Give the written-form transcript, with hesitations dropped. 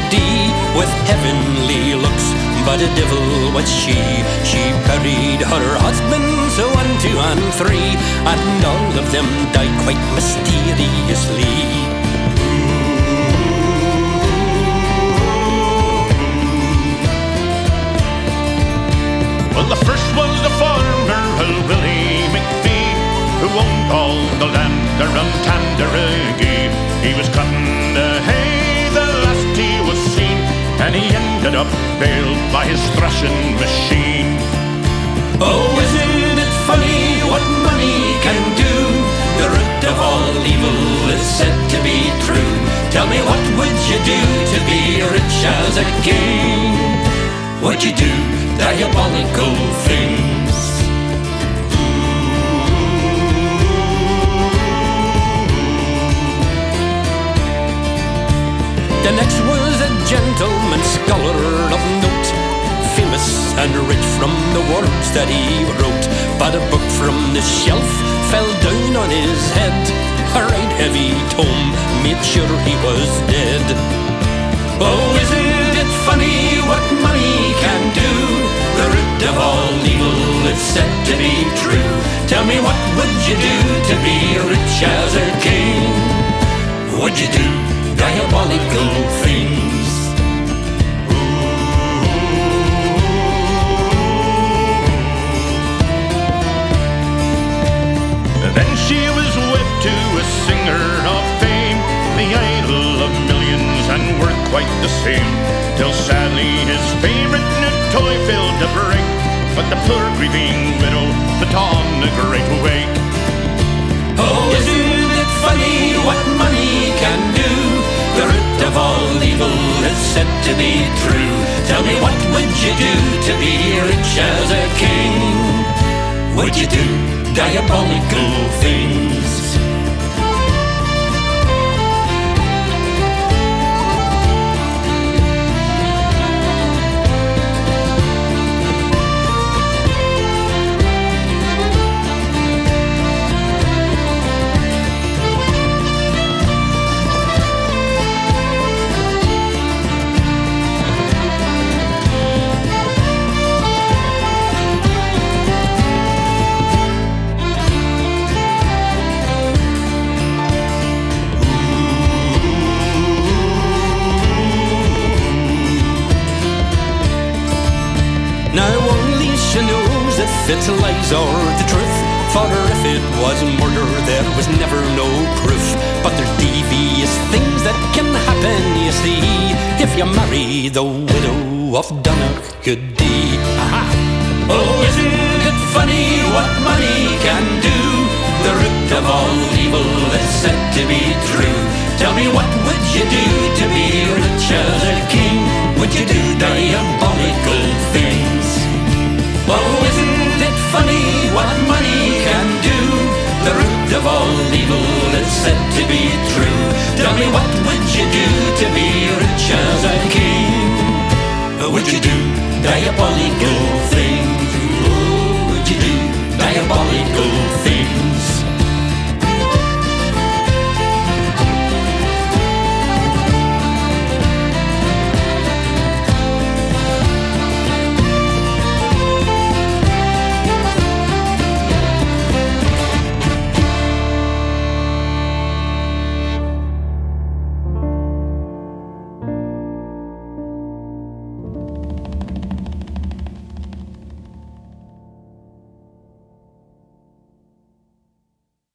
Dee with heavenly looks, but a devil was she. She buried her husbands 1, 2, and 3, and all of them died quite mysteriously. Well, the first was the farmer, Willie McPhee, who owned all the land around Tandragee. He was cutting the hay the last he was seen, and he ended up bailed by his thrashing machine. Oh, isn't it funny what money can do? The root of all evil is said to be true. Tell me, what would you do to be rich as a king? Would you do diabolical things? The next was a gentleman scholar of note, famous and rich from the words that he wrote. But a book from the shelf fell down on his head. A right heavy tome made sure he was dead. Oh, isn't it funny what money can do? The root of all evil is said to be true. Tell me, what would you do to be rich as a king? Would you do diabolical things? Then she was wed to a singer of fame, the idol of millions and worth quite the same, till sadly his favourite new toy failed to break, but the poor grieving widow put on a great wake. Oh, isn't it funny what money can do? The root of all evil is said to be true. Tell me, what would you do to be rich as a king? Would you do diabolical things? Now only she knows if it's lies or the truth, for if it was murder there was never no proof. But there's devious things that can happen, you see, if you marry the widow of Donaghadee. Aha! Oh, isn't it funny what money can do? The root of all evil is said to be true. Tell me, what would you do to be rich as a king? Would you do diabolical things? Oh, isn't it funny what money can do? The root of all evil is said to be true. Tell me, what would you do to be rich as a king? Would you do diabolical things? Oh, would you do diabolical things?